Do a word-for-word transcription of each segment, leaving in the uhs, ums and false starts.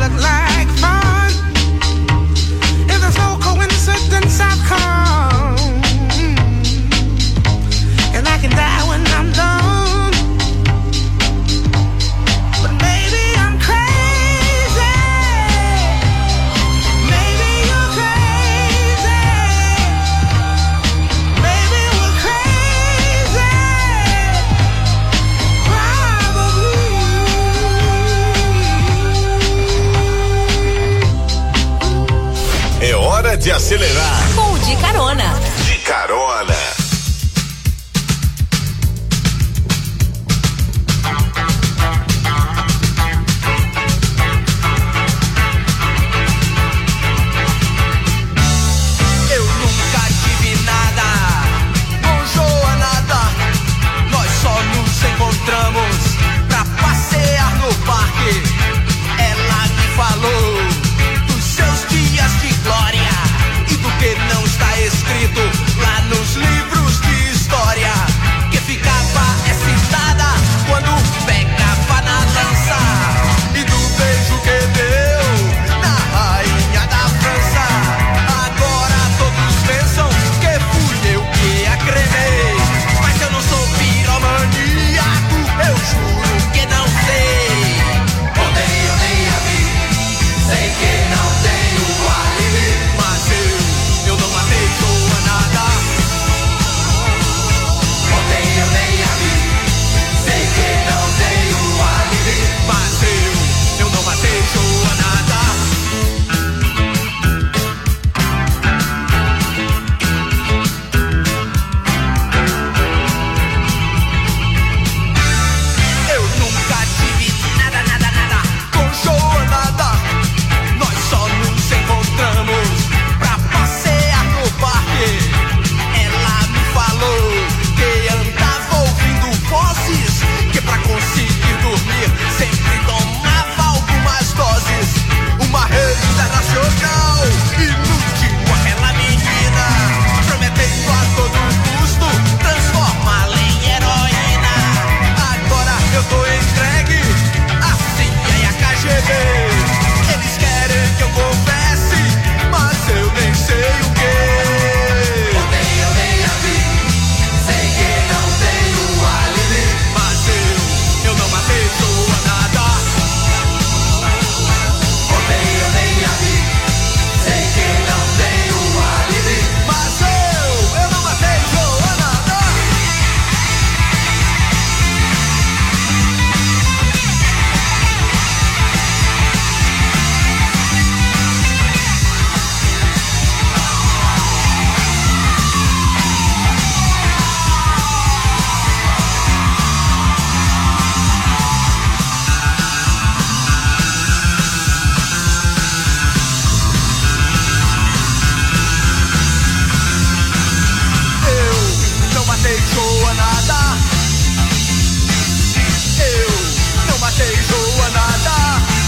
De acelerar com o De Carona. De Carona. Eu nunca tive nada com Joanada. Nós só nos encontramos pra passear no parque. Ela me falou dos seus dias de glória e do que não está escrito lá nos livros de história, que ficava excitada quando pegava na lança, e do beijo que deu na rainha da França. Agora todos pensam que fui eu que a cremei, mas eu não sou piromaníaco, eu juro que não sei. Ontem eu nem a vi, sei que não tenho alibi, mas eu, eu não matei Joanada. Ontem eu nem a vi, sei que não tenho alibi, mas eu, eu não matei Joanada. Eu nunca tive nada, nada, nada com Joanada. Nós só nos encontramos pra passear no parque. Ela me falou que andava ouvindo vozes, que pra conseguir dormir sempre tomava algumas doses. Uma rede internacional iludiu aquela menina, prometendo a todo custo transformá-la em heroína. Agora eu tô entregue à C I A e a K G B. Eles querem que eu confesse, mas eu nem sei o que. Ontem eu nem a vi, sei que não tenho alibi, mas eu, eu não matei Joanada. Ontem eu nem a vi, sei que não tenho alibi, mas eu, eu não matei Joanada. Eu não matei Joanada. Eu não matei Joanada.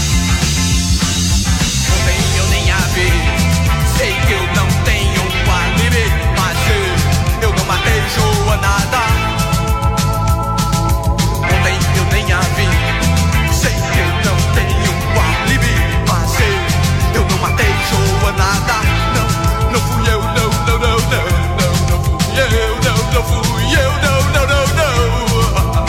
Ontem eu nem a vi, sei que eu não tenho um alibi, mas eu, eu não matei Joanada. Ontem eu nem a vi, sei que eu não tenho um alibi, mas eu, eu não matei Joanada. Não, não fui eu, não, não, não, não, não, não fui eu, não, não fui eu, não, não, não, não.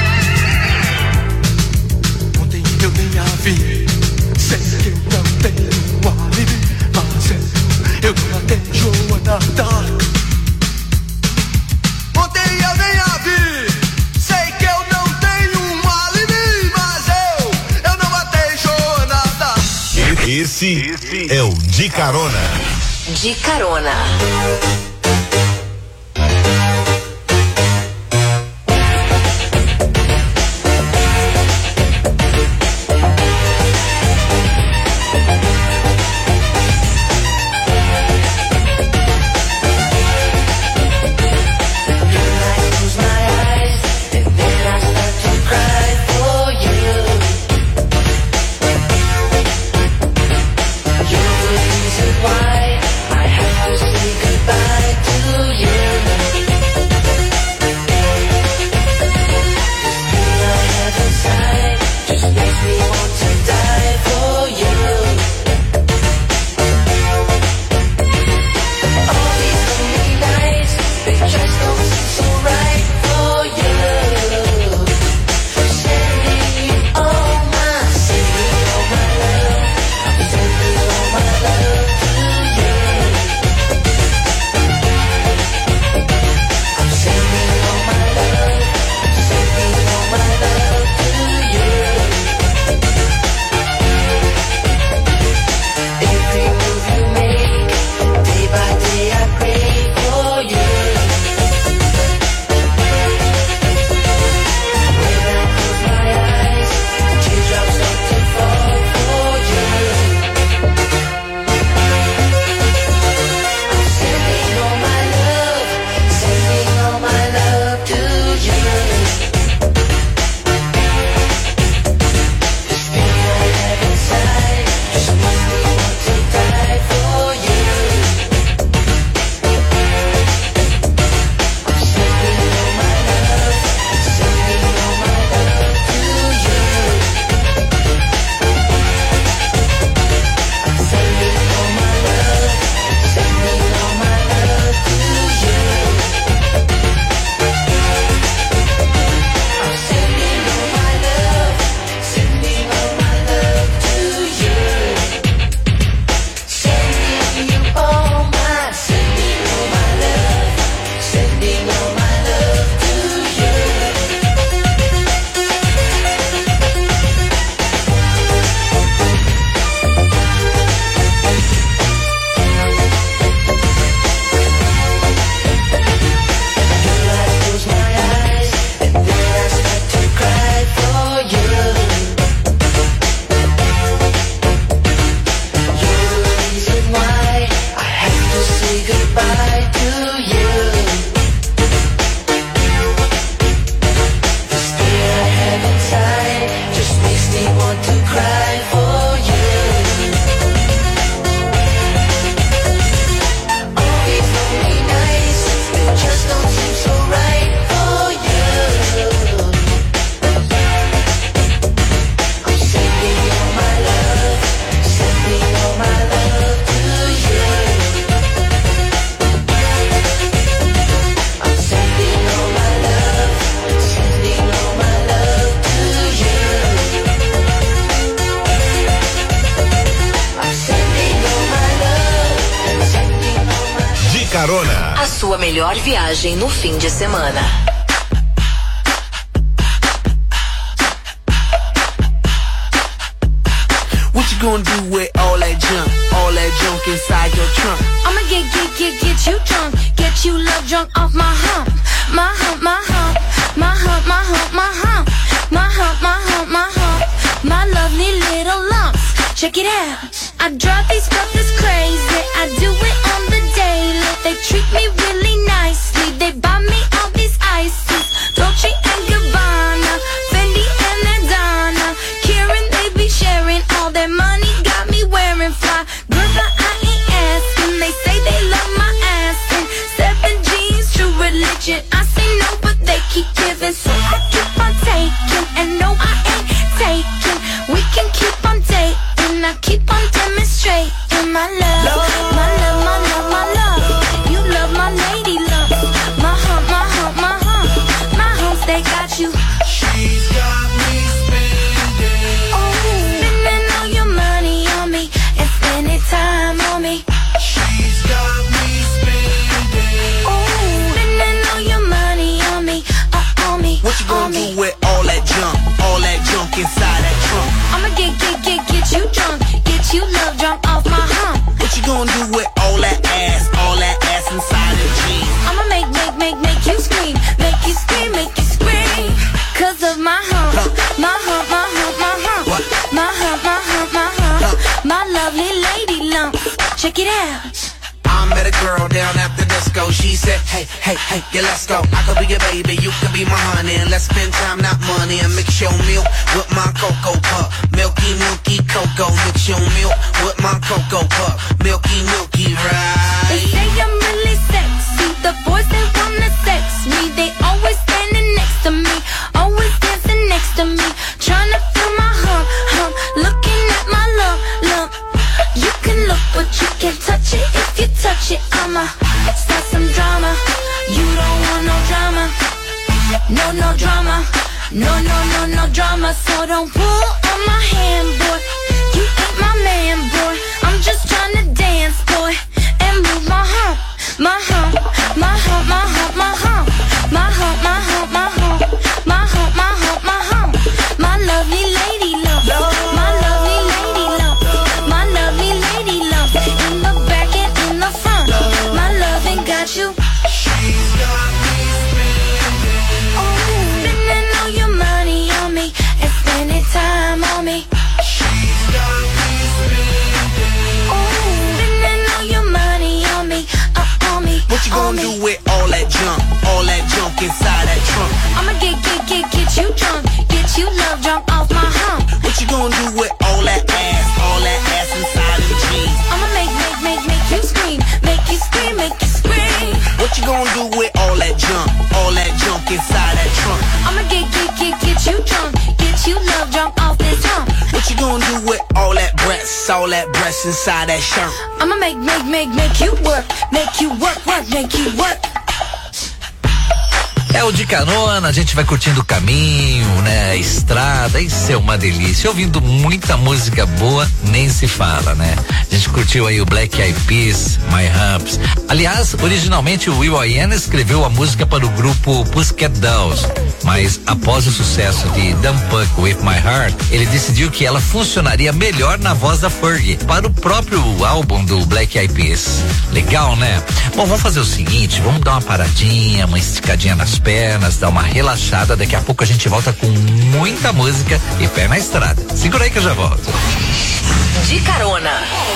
Ontem eu nem a vi, sei que eu não tenho um alibi, mas eu, eu não matei Joanada. Ontem eu nem a vi, sei que eu não tenho um alibi, mas eu, eu não matei Joanada. Esse, esse é o De Carona. De Carona. Why I have to say goodbye. carona. A sua melhor viagem no fim de semana. What you gonna do with all that junk, all that junk inside your trunk? I'ma get, get, get, get you drunk, get you love drunk off my hump, my hump, my hump, my hump, my hump, my hump, my hump, my hump, my hump, my lovely little lumps. Check it out. I drive these brothers crazy. I do it on the daily. They treat me really nicely. They buy me all these ices, Dolce and Gabbana, Fendi and Adana, Karen. They be sharing all their money. Got me wearing fly. Girl, but I ain't asking. They say they love my ass and seven jeans, true religion. I say no, but they keep giving, so I keep on taking. And no, I ain't taking. We can keep on dating. I keep on demonstrating my love, love, my love, my love, my love. You love my lady love, my hump, my hump, my hump, my humps. They got you. She's got me spending. Oh, spending all your money on me and spending time on me. She's got me spending. Oh, spending all your money on me, uh, on me. What you gonna do with all that junk, all that junk inside that trunk? I'ma get, get, get, get you drunk, get you love drunk off my hump. What you gonna do with all that ass, all that ass inside the jeans? I'ma make, make, make, make you scream, make you scream, make you scream. Cause of my hump, my hump, my hump, my hump, What? my hump, my hump, my hump, my lovely lady lump. Check it out. I met a girl down at the disco. She said, hey, hey, hey, yeah, let's go. I could be your baby, you could be my honey. And let's spend time, not money. And mix your milk with my cocoa pup. Milky, milky cocoa. Mix your milk with my cocoa pup. Milky, milky, They right? say I'm really sexy. The boys, they wanna sex me. They always standing next to me, always dancing next to me, trying to feel my hump, hump, looking at my lump, lump. You can look, but you can't touch it. If you touch it, I'ma start some drama. You don't want no drama, no, no drama, no, no, no, no drama. So don't pull on my hand, boy. You ain't my man, boy. I'm just trying to dance, boy, and move my hump, my hump, my hump, my hump, my hump, my hump, my hump, my hump, my hump, my hump, my hump, my lovely lady love, my lovely lady love, my lovely lady love, in the back and in the front, my loving got you. She's got me spending. Oh, spending all your money on me and spending time on me. She's got me spending. Oh, spending all your money on me, uh, on me. What you on gonna me. do with all that junk, all that junk inside that trunk? I'ma get, get, get, get you drunk, get you love drunk off my hump. What you gonna do with all that ass, all that ass inside the jeans? I'ma make, make, make, make you scream, make you scream, make you scream. What you gonna do with all that junk, all that junk inside that trunk? I'ma get, get, get, get you drunk, get you love drunk off this hump. What you gonna do with all that breasts, all that breasts inside that shirt? I'ma make, make, make, make you work, make you work, work, make you work. É o de carona, a gente vai curtindo o caminho, né? A estrada, isso é uma delícia. Ouvindo muita música boa, nem se fala, né? A gente curtiu aí o Black Eyed Peas, My Humps. Aliás, originalmente o will.i.am escreveu a música para o grupo Pussycat Dolls, mas após o sucesso de Dumb Puck With My Heart, ele decidiu que ela funcionaria melhor na voz da Fergie para o próprio álbum do Black Eyed Peas. Legal, né? Bom, vamos fazer o seguinte, vamos dar uma paradinha, uma esticadinha nas pernas, dar uma relaxada. Daqui a pouco a gente volta com muita música e pé na estrada. Segura aí que eu já volto. De carona.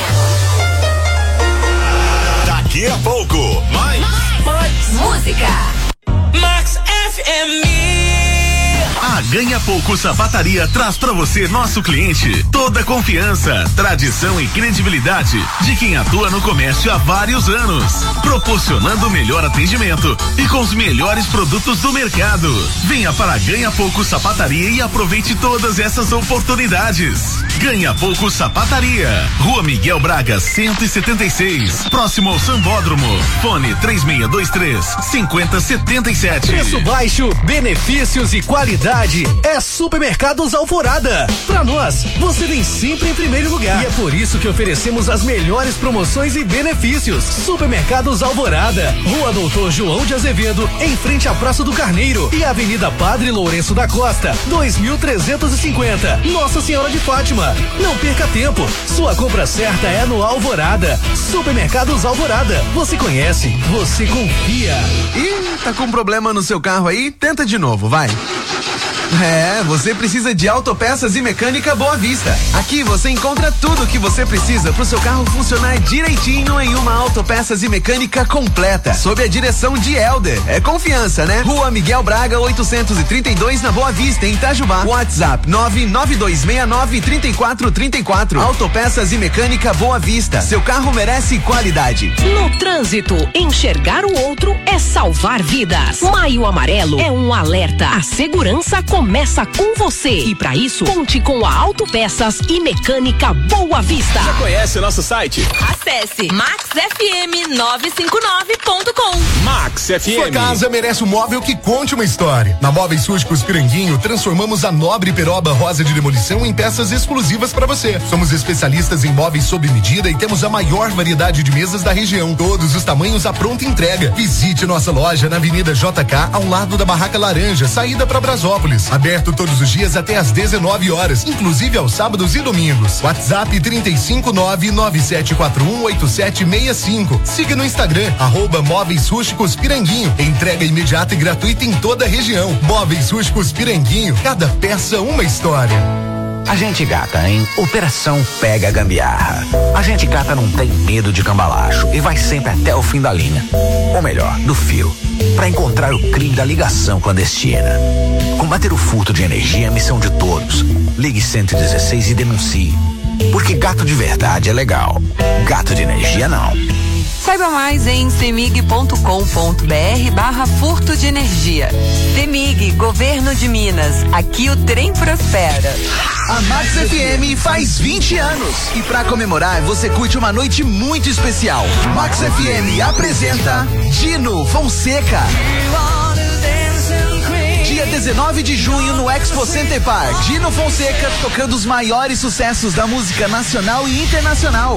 Daqui a pouco, mais. Mais música. Max F M. A Ganha Pouco Sapataria traz pra você, nosso cliente, toda a confiança, tradição e credibilidade de quem atua no comércio há vários anos, proporcionando o melhor atendimento e com os melhores produtos do mercado. Venha para a Ganha Pouco Sapataria e aproveite todas essas oportunidades. Ganha Pouco Sapataria, Rua Miguel Braga cento e setenta e seis, próximo ao Sambódromo. Fone três seis dois três, cinco zero sete sete. Preço baixo, benefícios e qualidade qualidade é Supermercados Alvorada. Pra nós, você vem sempre em primeiro lugar. E é por isso que oferecemos as melhores promoções e benefícios. Supermercados Alvorada, Rua Doutor João de Azevedo, em frente à Praça do Carneiro, e Avenida Padre Lourenço da Costa, dois mil trezentos e cinquenta, Nossa Senhora de Fátima. Não perca tempo, sua compra certa é no Alvorada. Supermercados Alvorada, você conhece, você confia. Ih, tá com problema no seu carro aí? Tenta de novo, vai. É, você precisa de autopeças e mecânica Boa Vista. Aqui você encontra tudo o que você precisa para o seu carro funcionar direitinho em uma autopeças e mecânica completa, sob a direção de Helder. É confiança, né? Rua Miguel Braga, oitocentos e trinta e dois, na Boa Vista, em Itajubá. WhatsApp nove nove dois seis nove três quatro três quatro. Autopeças e mecânica Boa Vista. Seu carro merece qualidade. No trânsito, enxergar o outro é salvar vidas. Maio Amarelo é um alerta. A segurança começa com você. E para isso, conte com a Autopeças e Mecânica Boa Vista. Já conhece o nosso site? Acesse max f m nove cinco nove ponto com. Max F M. Sua casa merece um móvel que conte uma história. Na Móveis Rústicos Piranguinho, transformamos a nobre peroba rosa de demolição em peças exclusivas para você. Somos especialistas em móveis sob medida e temos a maior variedade de mesas da região. Todos os tamanhos à pronta entrega. Visite nossa loja na Avenida J K, ao lado da Barraca Laranja, saída para Brasópolis. Aberto todos os dias até às dezenove horas, inclusive aos sábados e domingos. WhatsApp trinta e cinco nove nove sete quatro um oito sete seis cinco. Siga no Instagram, arroba Móveis Rústicos Piranguinho. Entrega imediata e gratuita em toda a região. Móveis Rústicos Piranguinho, cada peça uma história. A gente gata em Operação Pega Gambiarra. A gente gata não tem medo de cambalacho e vai sempre até o fim da linha. Ou melhor, do fio, para encontrar o crime da ligação clandestina. Combater o furto de energia é missão de todos. Ligue cento e dezesseis e denuncie. Porque gato de verdade é legal. Gato de energia não. Saiba mais em cemig ponto com ponto br barra furto de energia. Cemig, Governo de Minas. Aqui o trem prospera. A Max F M faz vinte anos e pra comemorar você curte uma noite muito especial. Max F M apresenta Dino Fonseca. Dia dezenove de junho no Expo Center Park. Dino Fonseca tocando os maiores sucessos da música nacional e internacional.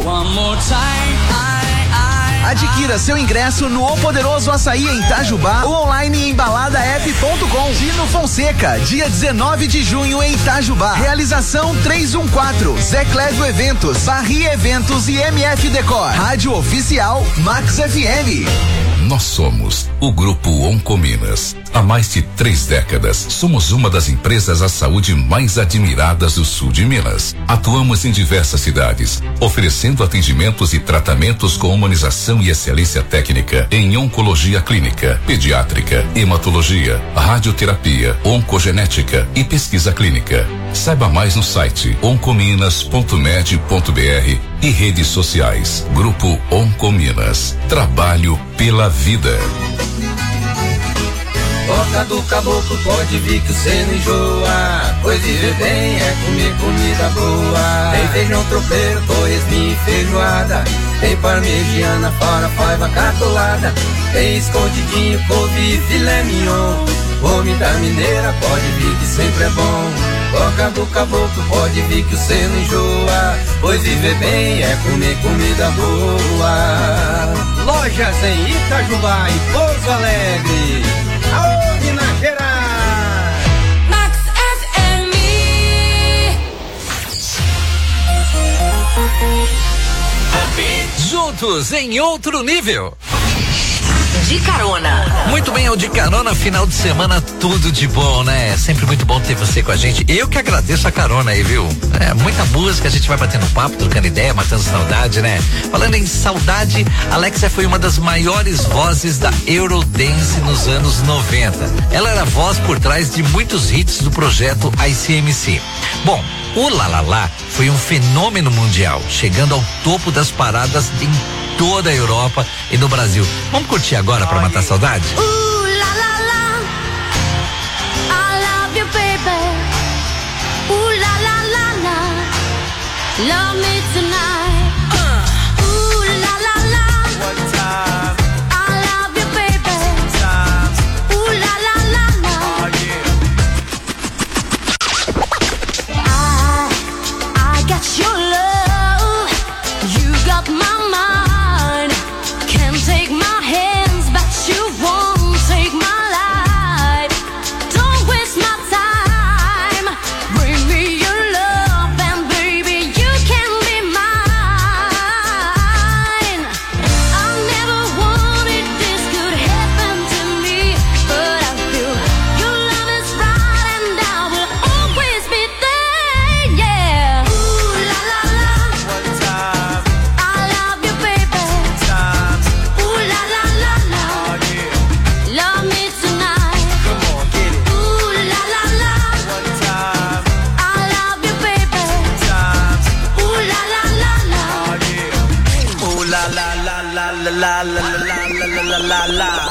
Adquira seu ingresso no O Poderoso Açaí em Itajubá ou online em balada f ponto com. Dino Fonseca, dia dezenove de junho em Itajubá. Realização trezentos e quatorze, Zé Clédio Eventos, Barri Eventos e M F Decor. Rádio Oficial Max F M. Nós somos o Grupo Oncominas. Há mais de três décadas, somos uma das empresas à saúde mais admiradas do sul de Minas. Atuamos em diversas cidades, oferecendo atendimentos e tratamentos com humanização e excelência técnica em oncologia clínica, pediátrica, hematologia, radioterapia, oncogenética e pesquisa clínica. Saiba mais no site oncominas ponto med ponto br e redes sociais. Grupo Oncominas. Trabalho pela vida. Boca do caboclo pode vir que você não enjoa. Pois viver bem é comer comida boa. Tem feijão tropeiro, torresminho e feijoada. Tem parmegiana, farofa, vaca atolada. Tem escondidinho, couve e filé mignon. Comida mineira pode vir que sempre é bom. Boca do caboclo pode vir que você não enjoa. Pois viver bem é comer comida boa. Lojas em Itajubá e Pouso Alegre. Aô, Minas Gerais. Max F M. Juntos em outro nível. De carona. Muito bem, é o De Carona, final de semana, tudo de bom, né? Sempre muito bom ter você com a gente. Eu que agradeço a carona aí, viu? É, muita música, a gente vai batendo papo, trocando ideia, matando saudade, né? Falando em saudade, Alexia foi uma das maiores vozes da Eurodance nos anos noventa. Ela era a voz por trás de muitos hits do projeto I C M C. Bom, o La La La foi um fenômeno mundial, chegando ao topo das paradas em toda a Europa e no Brasil. Vamos curtir agora pra matar a saudade? Ooh, la la la, I love you, baby. Ooh, la la la la, love me tonight. Uh. Ooh, la la la, one time. I love you, baby. Two times. Ooh, la la la la, oh, yeah. la la la la la la la.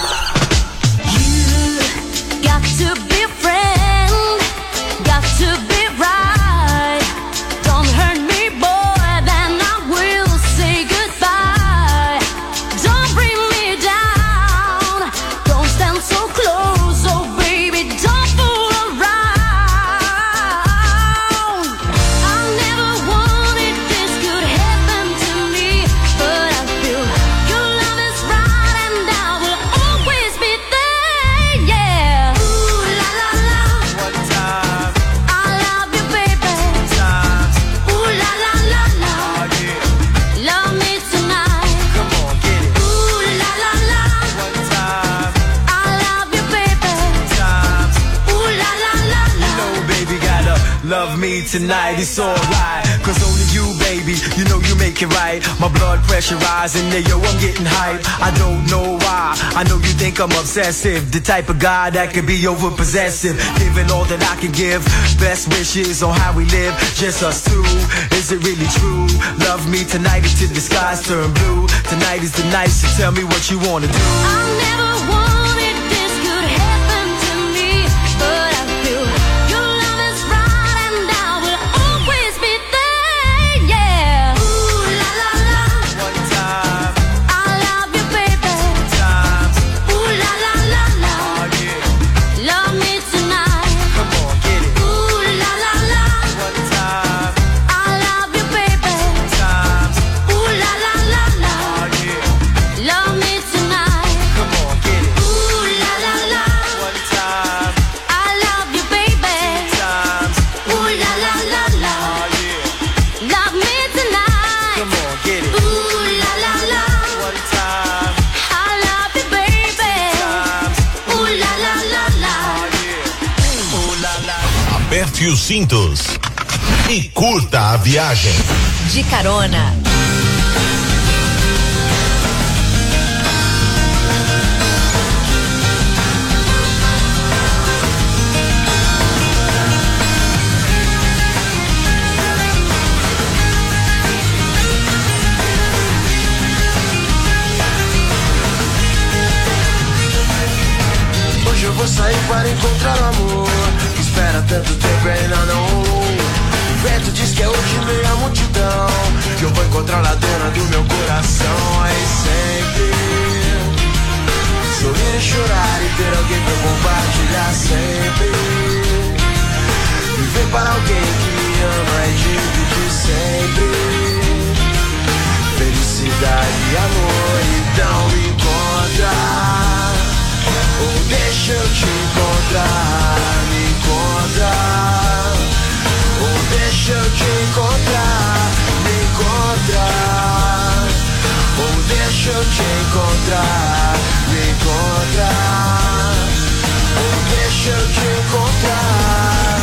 You got to be a friend, got to be right. Don't hurt me, boy, then I will say goodbye. Don't bring me down, don't stand so close, oh baby, don't fool around. I never wanted this could happen to me, but I feel your love is right and I will always be there, yeah. Ooh la la la, One time, I love you, baby. time, Ooh la la la la, oh yeah, love me tonight. come on, get it. Ooh la la la, One time, I love you, baby. time. Ooh la la la la. No, baby, gotta love me tonight, it's alright. Cause only you, baby, you know you make it right. My blood pressure rising, yeah, yo, I'm getting hype. I don't know why, I know you think I'm obsessive. The type of guy that could be over possessive. Giving all that I can give, best wishes on how we live, just us two. Is it really true? Love me tonight until the skies turn blue. Tonight is the night, so tell me what you wanna do. I never wanted this could happen to me, but I feel your love is right and I will always be there, yeah. Ooh la la la, One time, I love you, baby. time, Ooh la la la la, oh yeah, love me tonight. come on, get it. Ooh la la la, One time, I love you, baby. time, Ooh la la la la, oh yeah, love me tonight. come on, get it. Ooh la la la, One time, I love you, baby. time, Ooh la la la la, oh yeah, love me tonight. come on, get it. Ooh la la la, One time, I love you, baby. time, Ooh la la la la. oh yeah, ooh la la. Aperte os cintos e curta a viagem. De carona. Hoje eu vou sair para encontrar o amor. Espera tanto tempo e ainda não rolou. O vento diz que é hoje meia multidão, que eu vou encontrar a dona do meu coração. Aí sempre sorrir e chorar e ter alguém pra compartilhar sempre. Viver para alguém que me ama é dividir sempre. Felicidade e amor, então me encontra. Ou deixa eu te encontrar, me encontra. Ou deixa eu te encontrar, me encontra. Ou deixa eu te encontrar, me encontra. Ou deixa eu te encontrar.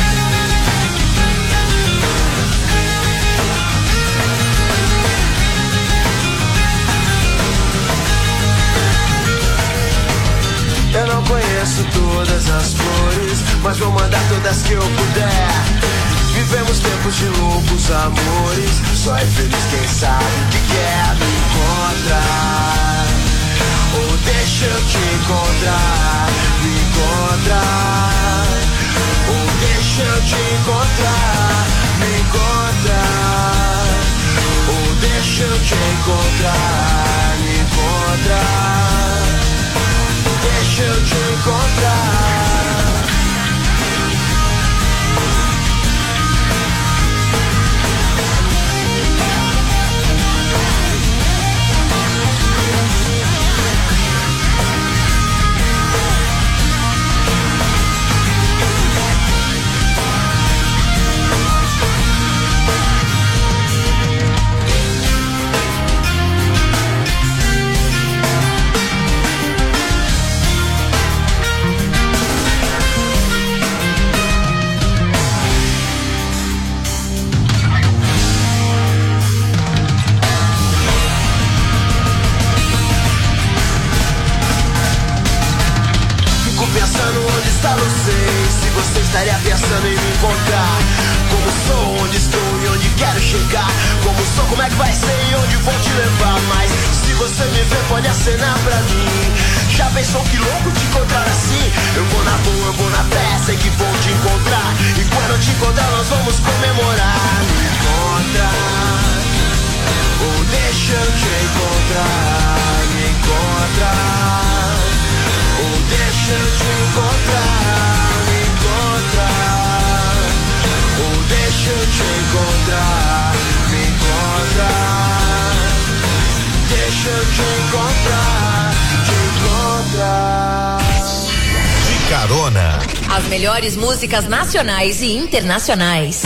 Eu não conheço todas as flores, mas vou mandar todas que eu puder. Vivemos tempos de loucos amores, só é feliz quem sabe o que quer. Me encontrar, ou deixa eu te encontrar, me encontrar. Ou deixa eu te encontrar, me encontrar. Ou deixa eu te encontrar, me encontrar. Deixa eu te encontrar. Pensando onde está você, se você estaria pensando em me encontrar. Como sou, onde estou e onde quero chegar. Como sou, como é que vai ser e onde vou te levar. Mas se você me vê, pode acenar pra mim. Já pensou que louco te encontrar assim? Eu vou na boa, eu vou na fé, sei que vou te encontrar. E quando eu te encontrar nós vamos comemorar. Me encontra, ou deixa eu te encontrar. Me encontra, ou deixa eu te encontrar. Me encontra, ou deixa eu te encontrar. Me encontra, deixa eu te encontrar. Te encontrar. De carona. As melhores músicas nacionais e internacionais.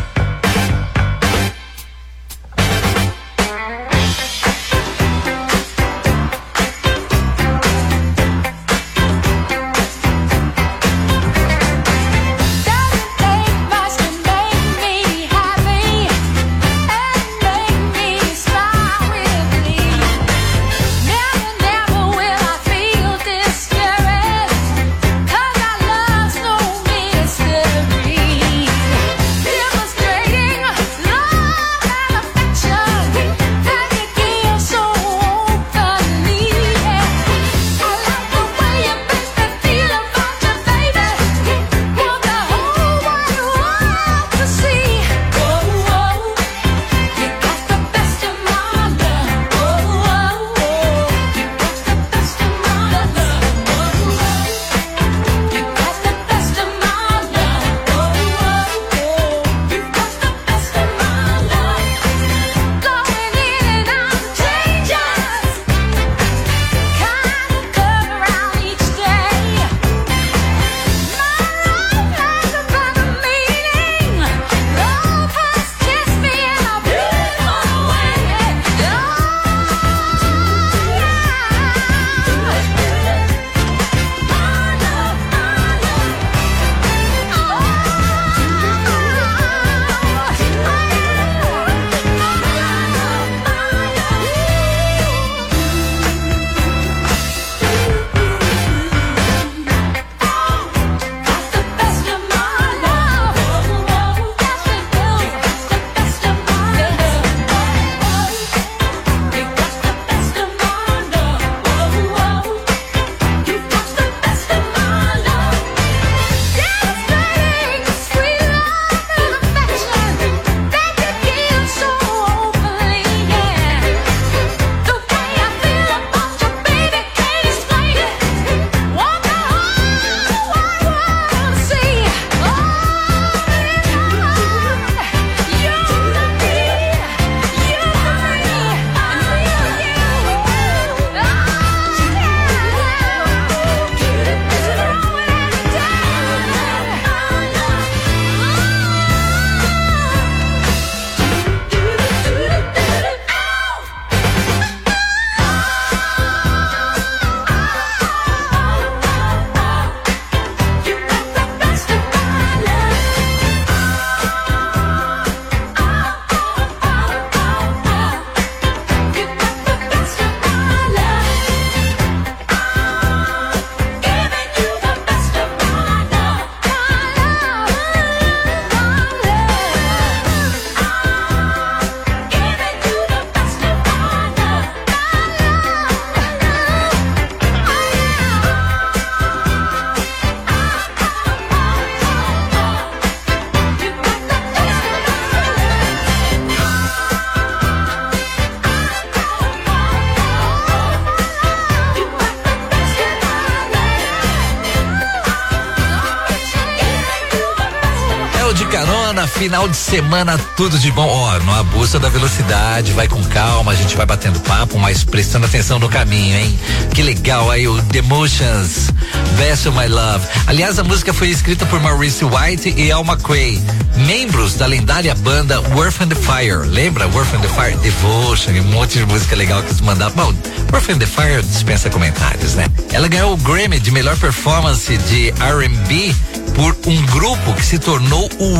Final de semana, tudo de bom. Ó, não abusa da velocidade, vai com calma, a gente vai batendo papo, mas prestando atenção no caminho, hein? Que legal aí o The Emotions, Best of My Love. Aliás, a música foi escrita por Maurice White e Al McRae, membros da lendária banda Earth and the Fire. Lembra? Earth and the Fire, Devotion e um monte de música legal que eles mandaram. Bom, Earth and the Fire dispensa comentários, né? Ela ganhou o Grammy de melhor performance de R and B por um grupo que se tornou o hino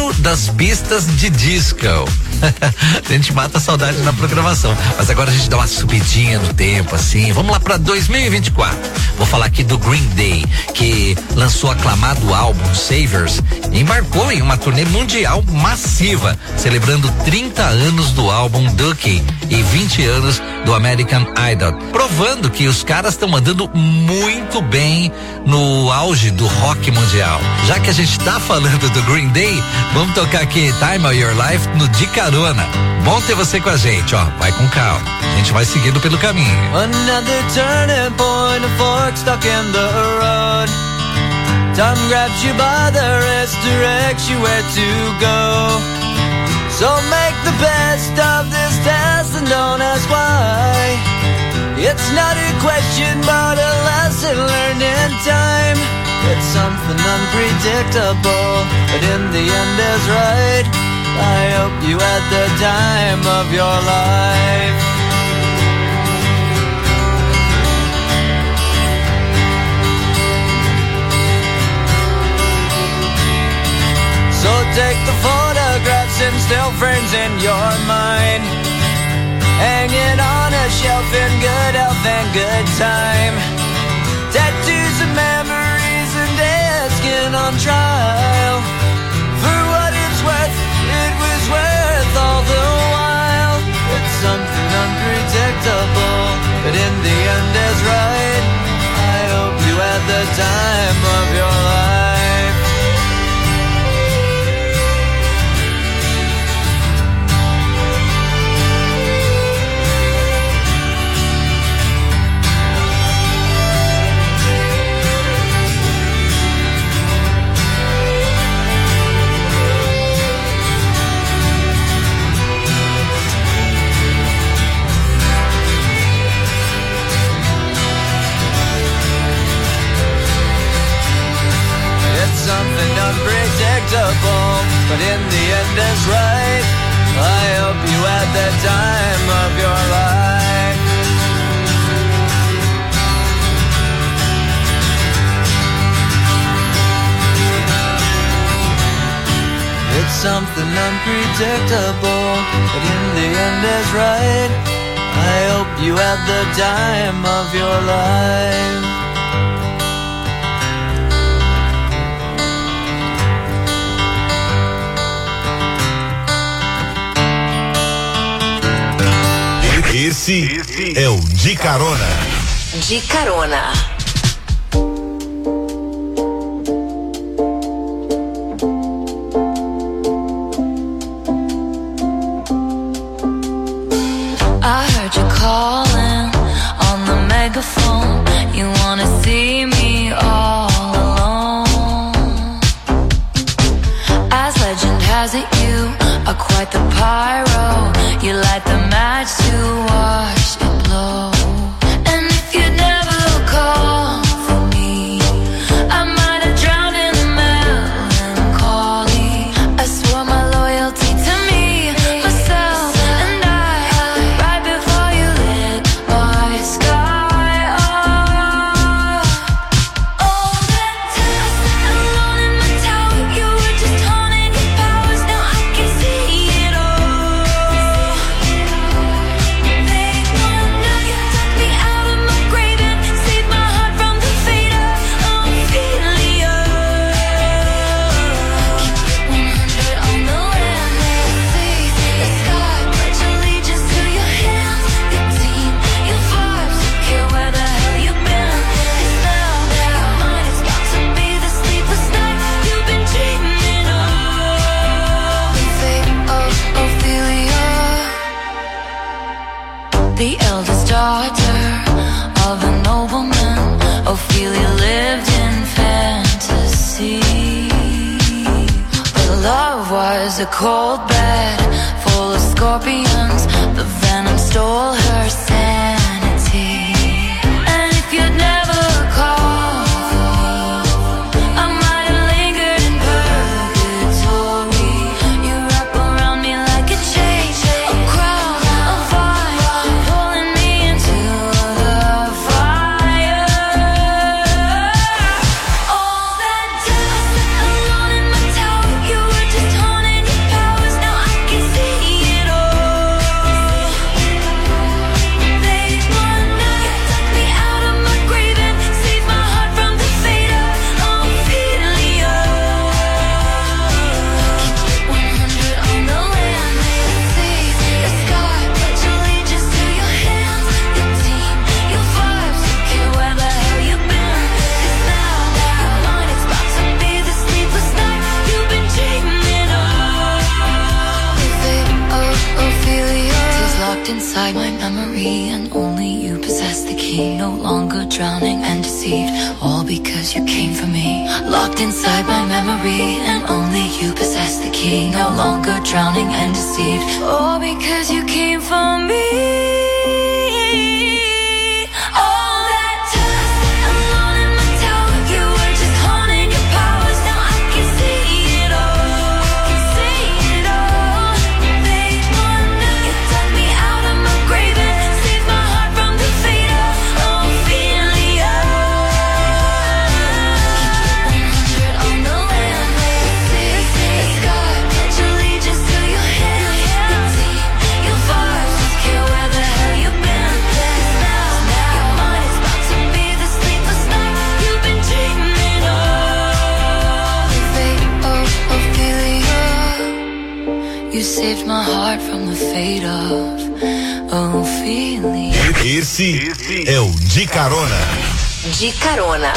tempo das pistas de disco. A gente mata a saudade na programação, mas agora a gente dá uma subidinha no tempo, assim. Vamos lá pra dois mil e vinte e quatro. Vou falar aqui do Green Day, que lançou o aclamado álbum Saviors e embarcou em uma turnê mundial massiva, celebrando trinta anos do álbum Dookie e vinte anos do American Idol, provando que os caras estão mandando muito bem no auge do rock mundial. Já que a gente tá falando do Green Day, vamos tocar aqui Time of Your Life no De Carona. Bom ter você com a gente, ó. Vai com calma. A gente vai seguindo pelo caminho. Another turning point, a fork stuck in the road. Time grabs you by the wrist, directs you where to go. So make the best of this test and don't ask why. It's not a question but a lesson learned in time. It's something unpredictable, but in the end is right. I hope you had the time of your life. So take the photographs and still frames in your mind, hanging on a shelf in good health and good time. Tattoos and memories and dead skin on trial. For what it's worth, it was worth all the while. It's something unpredictable, but in the end is right. I hope you had the time of your life. Something unpredictable, but in the end is right. I hope you had the time of your life. It's something unpredictable, but in the end is right. I hope you had the time of your life. Esse, Esse é o De Carona. De Carona. I heard you calling on the megaphone. You wanna see me all alone. As legend has it, you are quite the pyro. You light the match to watch it blow. And if you'd never call for me, I might have drowned in the melancholy. I swore my loyalty to me, myself, and I, right before you lit my sky off. All that time I sat alone in my tower, you were just haunting your powers. Now I can see it all. The eldest daughter of a nobleman, Ophelia lived in fantasy. But love was a cold bed full of scorpions. The venom stole her sanity. And if you'd never called, I might have lingered in purgatory. You wrap around me like a chain, a crown, a vine, pulling me into the fire. All that time I sat alone in my tower, you were just haunting. Locked inside my memory, and only you possess the key. No longer drowning and deceived, all because you came for me. Locked inside my memory, and only you possess the key. No longer drowning and deceived, all because you came for me. You saved my heart from the fate of Ophelia. Esse, Esse é o De Carona. De Carona.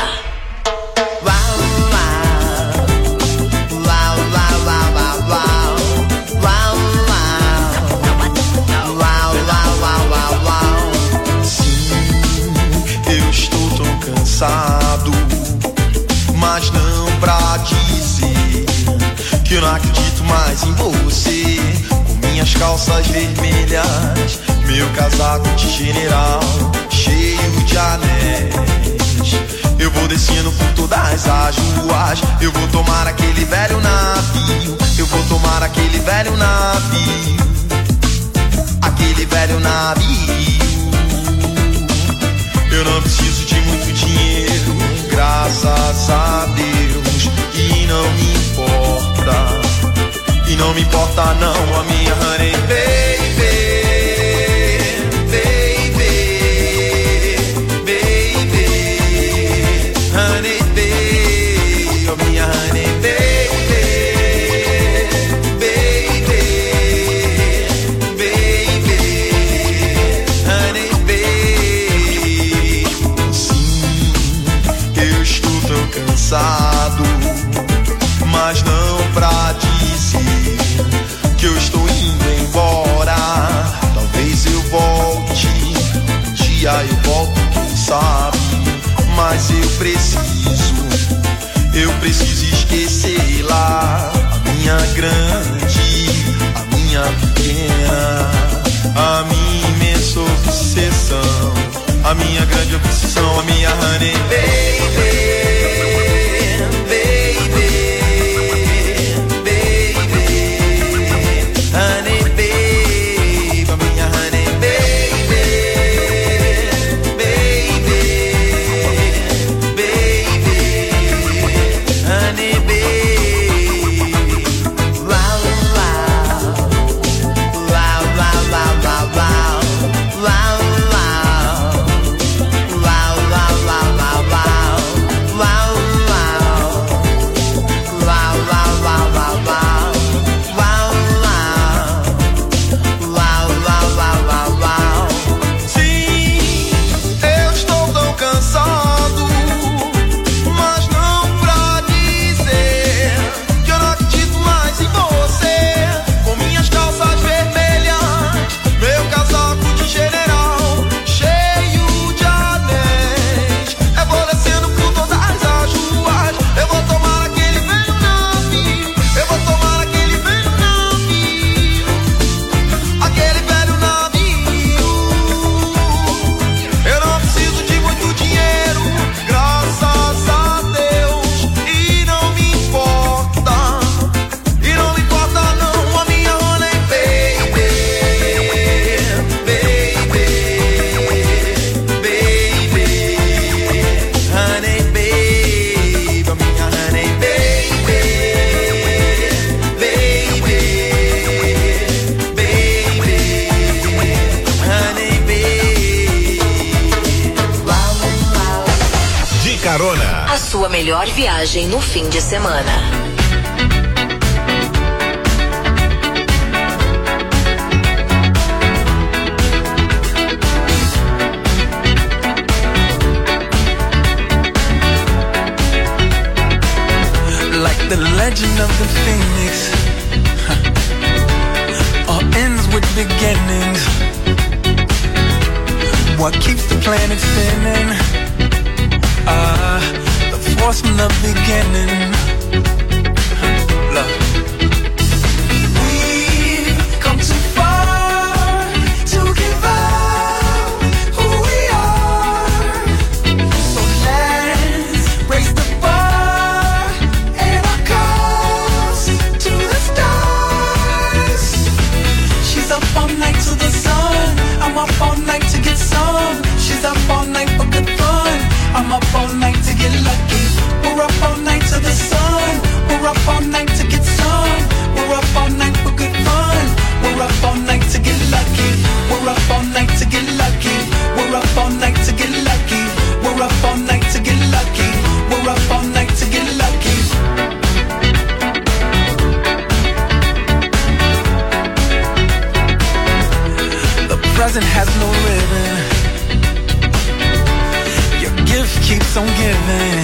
Cansado, mas não pra dizer que eu não acredito mais em você. Com minhas calças vermelhas, meu casaco de general cheio de anéis, eu vou descendo por todas as ruas. Eu vou tomar aquele velho navio, eu vou tomar aquele velho navio, aquele velho navio. Eu não preciso de muito dinheiro, graças a Deus. E não me importa, e não me importa não a minha honey baby, baby, baby, honey baby, oh minha honey baby, baby, baby, honey baby. Eu estou tão cansado, mas não pra dizer que eu estou indo embora. Talvez eu volte, um dia eu volto, quem sabe. Mas eu preciso, eu preciso esquecer lá a minha grande, a minha pequena, a minha imensa obsessão, a minha grande obsessão, a minha honey baby, baby, baby, honey baby, a minha honey baby, baby, baby, honey baby. Wow, wow, wow, wow, wow, wow, wow, wow. A sua melhor viagem no fim de semana. Like the legend of the phoenix, huh, all ends with beginnings. what keeps the planet spinning. Ah, the force from the beginning. Love. We've come too far to give up who we are. So let's raise the bar and our cause to the stars. She's up all night to the sun. I'm up all night to get some. She's up all night for good fun. I'm up all night to get lucky. We're up all night to the sun. We're up all night to get some. We're up all night for good fun. We're up all night to get lucky. We're up all night to get lucky. We're up all night to get lucky. We're up all night to get lucky. We're up all night to get lucky. The present has no ribbon. Your gift keeps on giving.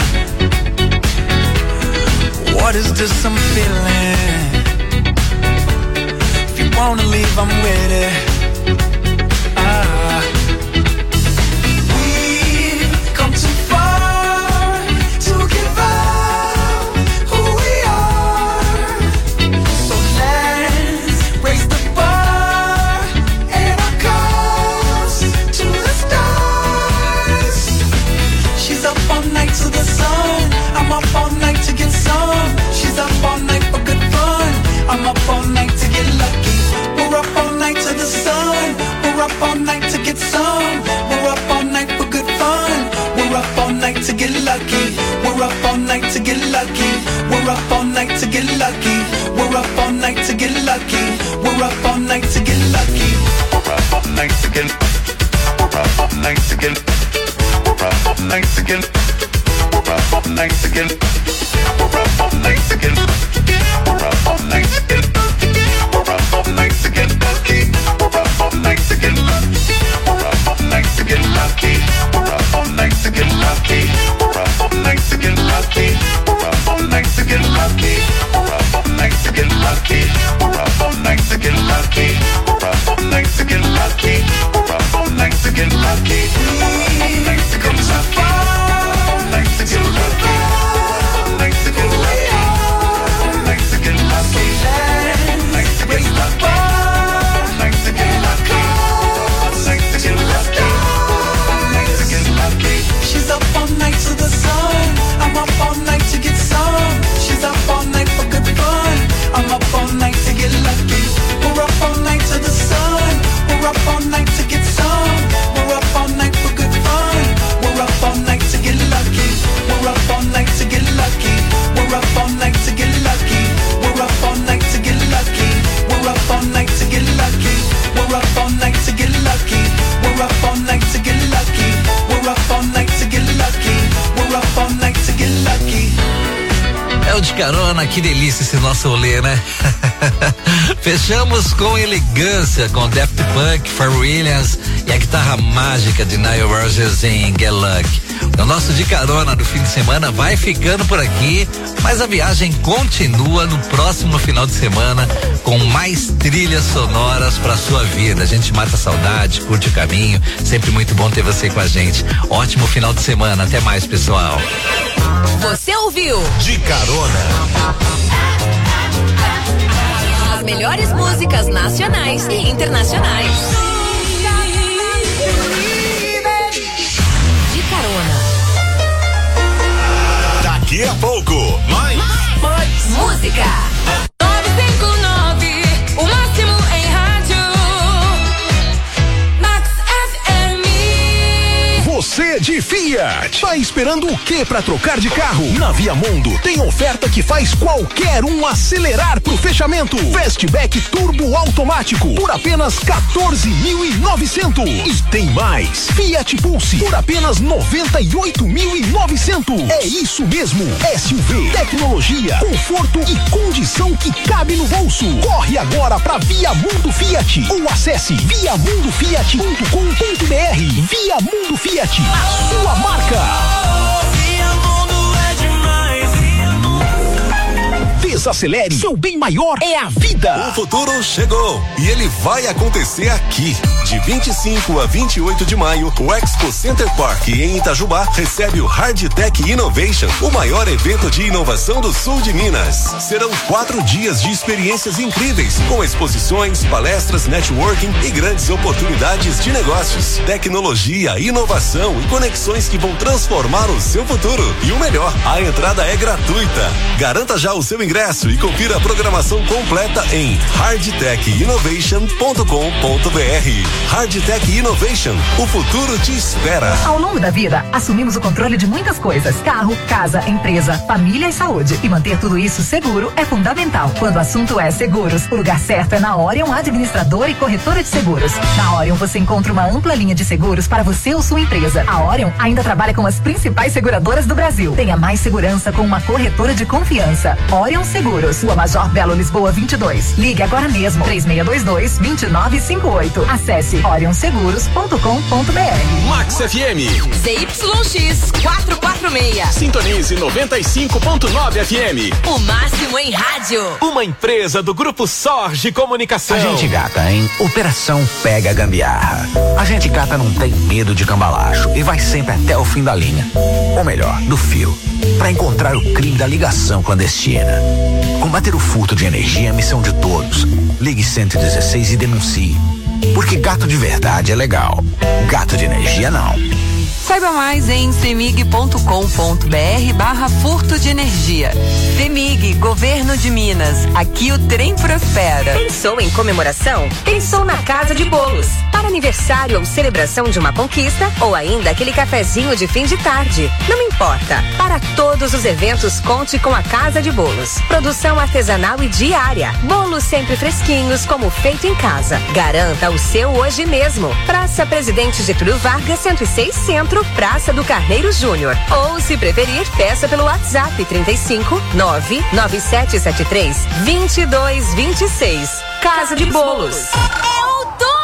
What is this I'm feeling? If you wanna leave, I'm with it. Ah. We've come too far to give up who we are. So let's raise the bar and our cause to the stars. She's up all night to the sun. I'm up all night to get some. She's up all night for good fun. I'm up all night to get lucky. We're up all night to the sun. We're up all night to get some. We're up all night for good fun. We're up all night to get lucky. We're up all night to get lucky. We're up all night to get lucky. We're up all night to get lucky. We're up all night to get lucky. We're up all night to get. We're up all night to get. We're up all night to get. We're up all night to get. We're up all night to get. We're up all night to get. We're up all night to get lucky. We're up all night to get lucky. We're up all night to get lucky. We're up all night to get lucky. We're up all night to get lucky. We're up all night to get lucky. We're up all night to get lucky. We're up all night to get lucky. We're up all night to get lucky. We're up all night to get lucky. We're up all night to get lucky. Night to get lucky. Night to get lucky. Night to get lucky. Night to get lucky. Night to get lucky. Night to get lucky. Night to get lucky. She's up all night to the sun. I'm up all night to get some. She's up all night for good fun. I'm up all night to get lucky. We're up all night to the sun. We're up all night to get some. We're up all night for good fun. We're up all night to get lucky. We're up all night to get lucky. We're up all night to get lucky. We're up all night to get lucky. We're up all night to get lucky. We're up all night to get lucky. We're up all night to get lucky. We're up all night to get lucky. We're up all night to get lucky. É o De Carona, que delícia esse nosso rolê, né? Fechamos com elegância com Daft Punk, Pharrell Williams e a guitarra mágica de Nile Rodgers em Get Lucky. O nosso De Carona do fim de semana vai ficando por aqui, mas a viagem continua no próximo final de semana com mais trilhas sonoras para sua vida. A gente mata a saudade, curte o caminho, sempre muito bom ter você com a gente. Ótimo final de semana, até mais, pessoal. Você ouviu De Carona. As melhores músicas nacionais e internacionais. De Carona. Daqui a pouco, mais. Mais, mais música. nove cinco nove, o máximo em rádio. Max F M. Você de Fiat, tá esperando o que pra trocar de carro? Na Viamundo tem oferta que faz qualquer um acelerar pro fechamento. Fastback turbo automático por apenas quatorze mil e novecentos. E tem mais, Fiat Pulse por apenas noventa e oito mil e novecentos. É isso mesmo, S U V, tecnologia, conforto e condição que cabe no bolso. Corre agora pra Viamundo Fiat ou acesse viamundo fiat ponto com ponto br. Viamundo Fiat, a sua marca. Desacelere, seu bem maior é a vida. O futuro chegou e ele vai acontecer aqui. De vinte e cinco a vinte e oito de maio, o Expo Center Park em Itajubá recebe o Hardtech Innovation, o maior evento de inovação do sul de Minas. Serão quatro dias de experiências incríveis, com exposições, palestras, networking e grandes oportunidades de negócios, tecnologia, inovação e conexões que vão transformar o seu futuro. E o melhor, a entrada é gratuita. Garanta já o seu ingresso e confira a programação completa em hardtech innovation ponto com ponto br. Hardtech Innovation, o futuro te espera. Ao longo da vida, assumimos o controle de muitas coisas: carro, casa, empresa, família e saúde. E manter tudo isso seguro é fundamental. Quando o assunto é seguros, o lugar certo é na Orion Administradora e Corretora de Seguros. Na Orion você encontra uma ampla linha de seguros para você ou sua empresa. A Orion ainda trabalha com as principais seguradoras do Brasil. Tenha mais segurança com uma corretora de confiança. Orion Seguros, Rua Major Belo, Lisboa vinte e dois. Ligue agora mesmo, três seis dois dois, dois nove cinco oito. Acesse orion seguros ponto com ponto br. Max F M. Z Y X quatrocentos e quarenta e seis. Sintonize noventa e cinco ponto nove F M. O máximo em rádio. Uma empresa do Grupo Sorge Comunicação. A gente gata em Operação Pega Gambiarra. A gente gata não tem medo de cambalacho e vai sempre até o fim da linha. Ou melhor, do fio. Para encontrar o crime da ligação clandestina. Combater o furto de energia é missão de todos. Ligue cento e dezesseis e denuncie. Porque gato de verdade é legal. Gato de energia não. Saiba mais em cemig ponto com ponto br barra furto de energia. CEMIG, Governo de Minas. Aqui o trem prospera. Pensou em comemoração? Pensou na Casa de Bolos. Para aniversário ou celebração de uma conquista, ou ainda aquele cafezinho de fim de tarde. Não importa. Para todos os eventos, conte com a Casa de Bolos. Produção artesanal e diária. Bolos sempre fresquinhos, como feito em casa. Garanta o seu hoje mesmo. Praça Presidente Getúlio Vargas, cento e seis Centro, Praça do Carneiro Júnior. Ou, se preferir, peça pelo WhatsApp trinta e cinco, nove nove sete sete três, dois dois dois seis. Casa de Bolos. É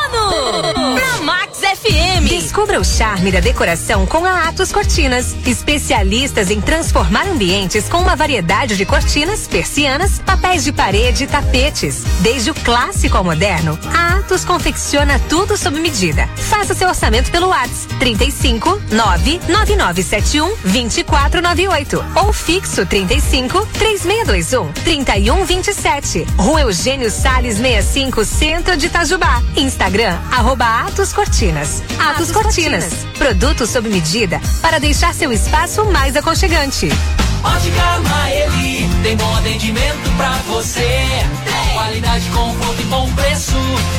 outono! Na Max F M. Descubra o charme da decoração com a Atos Cortinas. Especialistas em transformar ambientes com uma variedade de cortinas, persianas, papéis de parede e tapetes. Desde o clássico ao moderno, a Atos confecciona tudo sob medida. Faça seu orçamento pelo WhatsApp trinta e cinco, nove nove nove sete um, dois quatro nove oito ou fixo trinta e cinco, três seis dois um, três um dois sete. Rua Eugênio Salles sessenta e cinco, Centro de Itajubá. Instagram, arroba Atos Cortinas. Atos Cortinas, produtos sob medida para deixar seu espaço mais aconchegante. Ótica Maeli, tem bom atendimento pra você. Qualidade, conforto e bom preço,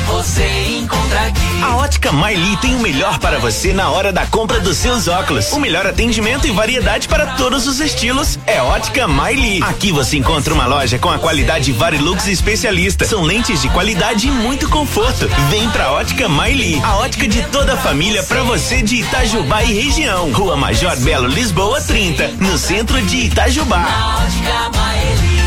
você encontra aqui. A Ótica Maeli tem o melhor para você na hora da compra dos seus óculos. O melhor atendimento e variedade para todos os estilos é Ótica Maeli. Aqui você encontra uma loja com a qualidade Varilux especialista. São lentes de qualidade e muito conforto. Vem pra Ótica Maeli, a ótica de toda a família pra você de Itajubá e região. Rua Major Belo, Lisboa trinta, no centro de Itajubá. Na Ótica Maeli.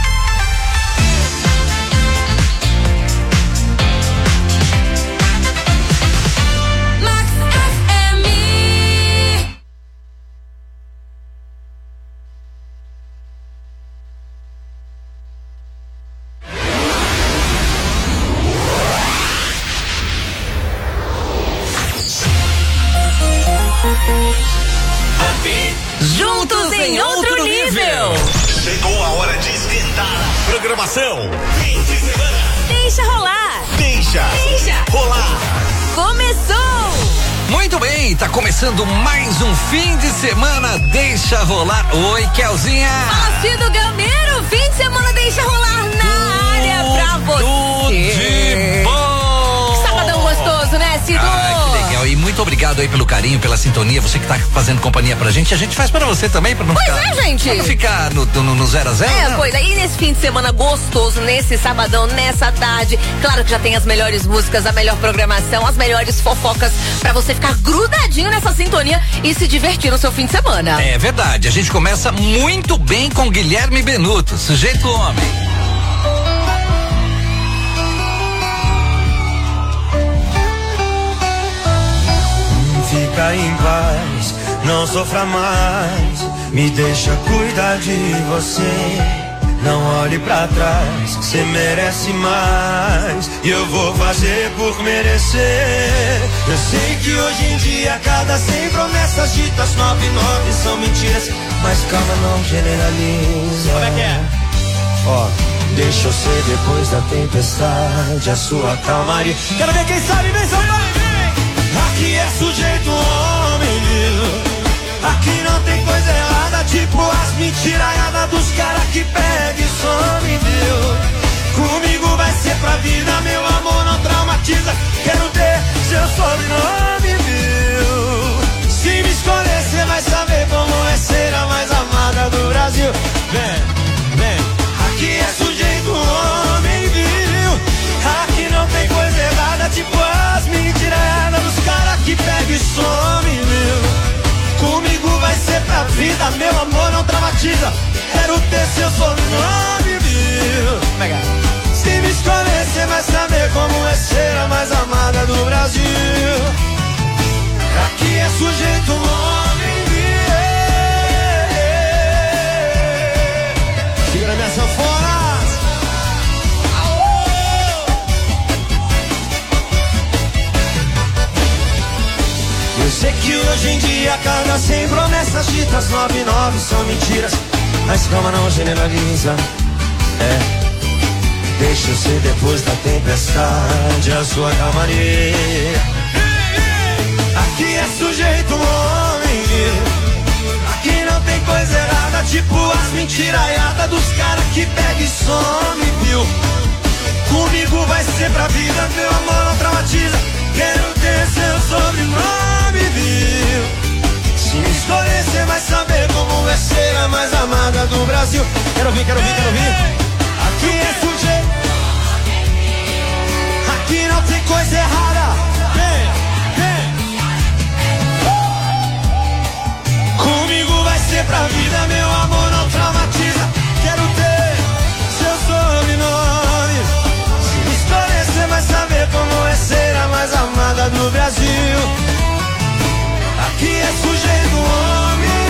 Juntos em outro nível. Chegou a hora de esquentar. Programação. Fim de semana. Deixa rolar. Deixa. Deixa rolar. Começou. Muito bem, tá começando mais um fim de semana. Deixa rolar. Oi, Kelzinha. Alcido Gameiro, fim de semana deixa rolar na área pra você. De bom. Sabadão gostoso, né, Cido? Ai, que legal. E muito obrigado aí pelo carinho, pela sintonia. Você que tá fazendo companhia pra gente. A gente faz pra você também, pra não pois ficar. Pois é, gente. Pra não ficar no, no, no zero a zero. É, não. pois aí, nesse fim de semana gostoso, nesse sabadão, nessa tarde. Claro que já tem as melhores músicas, a melhor programação, as melhores fofocas pra você ficar grudadinho nessa sintonia e se divertir no seu fim de semana. É verdade. A gente começa muito bem com Guilherme Benuto, sujeito homem. Fica em paz, não sofra mais, me deixa cuidar de você. Não olhe pra trás, cê merece mais. E eu vou fazer por merecer. Eu sei que hoje em dia cada cem promessas ditas, nove, nove são mentiras. Mas calma, não generaliza. Como é que é? Ó, deixa eu ser depois da tempestade a sua calmaria. Quero ver quem sabe, vem, São Paulo. Aqui é sujeito homem, viu? Aqui não tem coisa errada, tipo as mentiraiadas dos caras que pega e some, viu? Comigo vai ser pra vida, meu amor não traumatiza. Quero ter seu sobrenome, viu? Se me escolher, cê vai saber como é ser a mais amada do Brasil. Vem, vem. Aqui é sujeito homem, viu? Aqui não tem coisa errada, tipo as mentiraiadas dos caras que pega e some, viu? Comigo vai ser pra vida, meu amor não traumatiza. Quero ter seu sobrenome, viu? Se me escolher, cê vai saber como é ser a mais amada do Brasil. Aqui é sujeito homem, viu? Segura minha sanfona. Eu sei que hoje em dia cada cem promessas ditas, nove, nove são mentiras. Mas calma, não generaliza. É, deixa eu ser depois da tempestade a sua calmaria. Aqui é sujeito homem, aqui não tem coisa errada, tipo as mentiraiadas dos caras que pega e some, viu? Comigo vai ser pra vida, meu amor não traumatiza. Quero ter seu sobrenome, viu? Se me escolher, cê vai saber como é ser a mais amada do Brasil. Quero ouvir, quero ouvir, quero ouvir. Aqui é sujeito, aqui não tem coisa errada. Vem, vem. Comigo vai ser pra vida, meu amor não traumatiza. Quero ter seu sobrenome. Se me escolher, cê vai saber como é ser a mais amada do Brasil. Aqui é sujeito homem,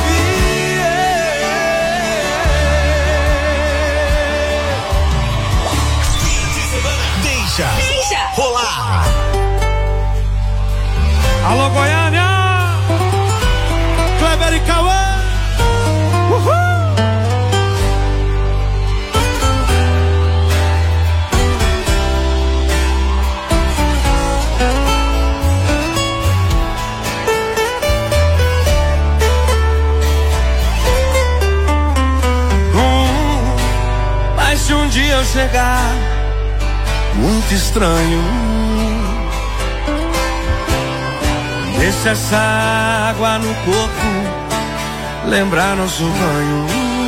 Deixa, Deixa rolar. Alô Goiânia, Kleber e Cauã. Uhul. Se um dia eu chegar muito estranho, deixa essa água no corpo lembrar nosso banho.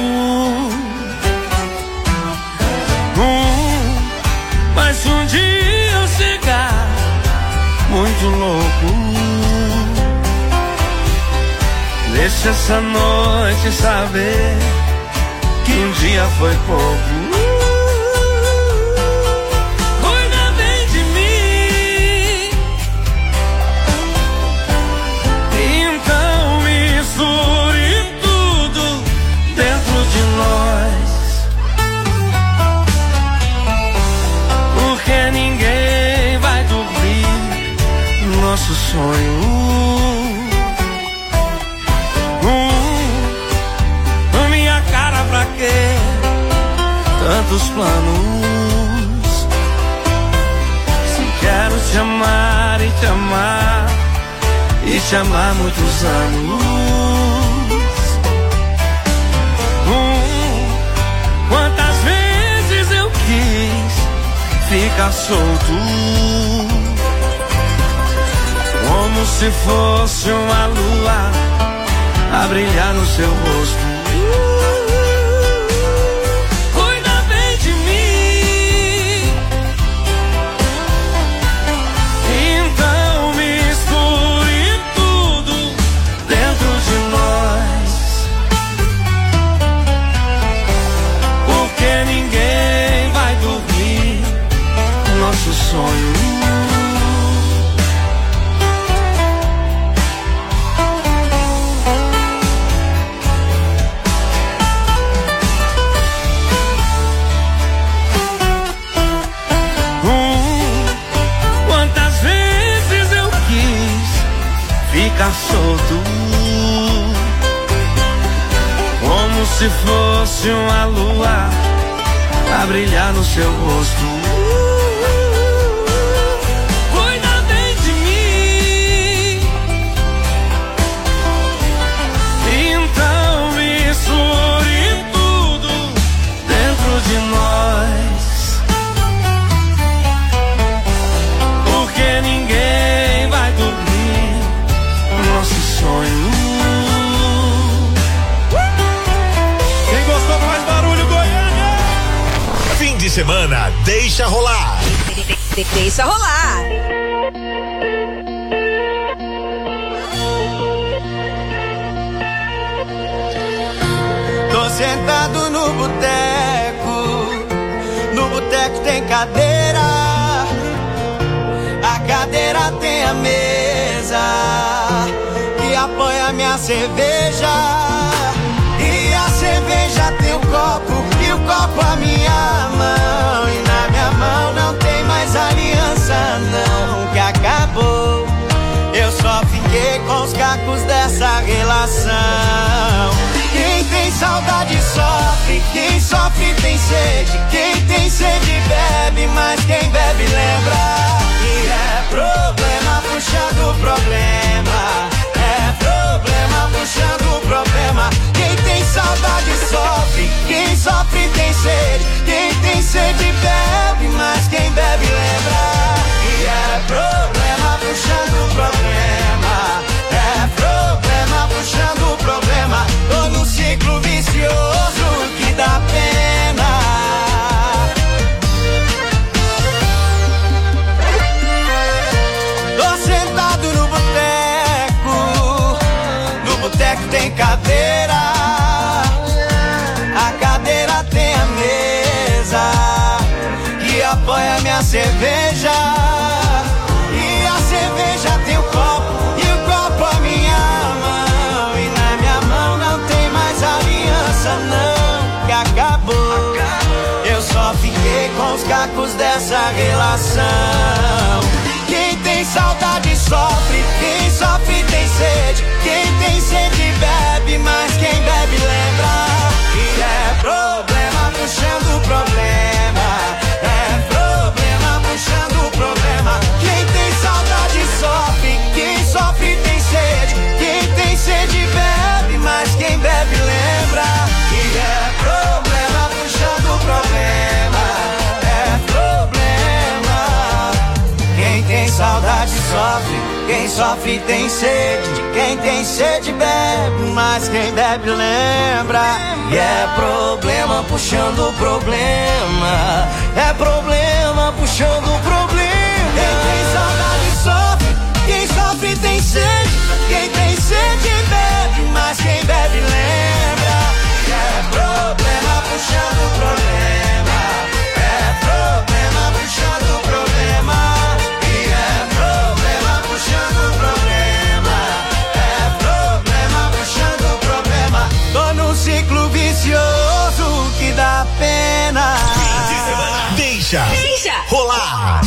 Hum, mas se um dia eu chegar muito louco, deixa essa noite saber que um dia foi pouco. Cuida bem de mim, então misture tudo dentro de nós, porque ninguém vai dormir no nosso sonho. Pra quê? Tantos planos. Se quero te amar e te amar e te amar muitos anos. Hum, quantas vezes eu quis ficar solto, como se fosse uma lua a brilhar no seu rosto. Sonho. ficar solto, como se fosse uma lua a brilhar no seu rosto. Cuida bem de mim, então misture tudo dentro de nós, porque ninguém vai dormir no nosso sonho. Quem gostou faz barulho, Goiânia! Fim de semana, deixa rolar. De- de- deixa rolar. Tô sentado no boteco, no boteco tem cadeira, a cadeira tem a mesa que apoia minha cerveja, e a cerveja tem o copo e o copo a minha mão, e na minha mão não tem mais aliança não, que acabou. Eu só fiquei com os cacos dessa relação. Quem tem saudade sofre, quem sofre tem sede, quem tem sede bebe, mas quem bebe lembra. E é problema puxando problema, é problema puxando problema. Quem tem saudade sofre, quem sofre tem sede, quem tem sede bebe, mas quem bebe lembra. E é problema puxando problema, é problema puxando problema. Tô no ciclo vicioso que dá pena. Tô sentado no boteco, no boteco tem cadeira, a cadeira tem a mesa que apoia minha cerveja, e a cerveja tem o copo e o copo a minha mão, e na minha mão não tem mais aliança não, que acabou. Eu só fiquei com os cacos dessa relação. Quem tem saudade sofre, quem sofre tem sede, quem tem sede bebe, mas quem bebe lembra. E é problema puxando problema, é problema puxando problema. Quem tem saudade sofre, quem sofre tem sede, quem tem sede bebe, mas quem bebe lembra. E é problema puxando problema, é problema. Quem tem saudade sofre, quem sofre tem sede, quem tem sede bebe, mas quem bebe lembra. E é problema puxando problema, é problema puxando problema. Quem tem saudade sofre, quem sofre tem sede, quem tem sede bebe, mas quem bebe lembra. E é problema puxando problema, é problema puxando problema. E é problema puxando problema, é problema puxando problema. Tô num ciclo vicioso que dá pena. Deixa, Deixa rolar.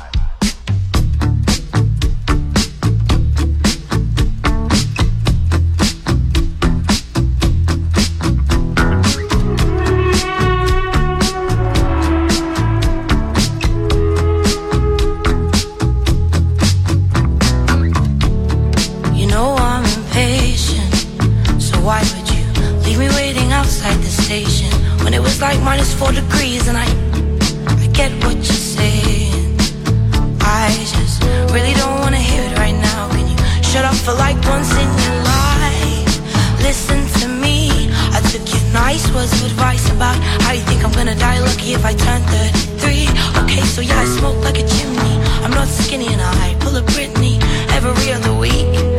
You know I'm impatient, so why would you leave me waiting outside the station when it was like minus four degrees and I, I get what you're saying. I just really don't wanna hear it right now. Can you shut up for like once in your life? Listen to me, I took your nice words of advice about how you think I'm gonna die lucky if I turn thirty-three. Okay, so yeah, I smoke like a chimney, I'm not skinny and I pull a Britney every other week.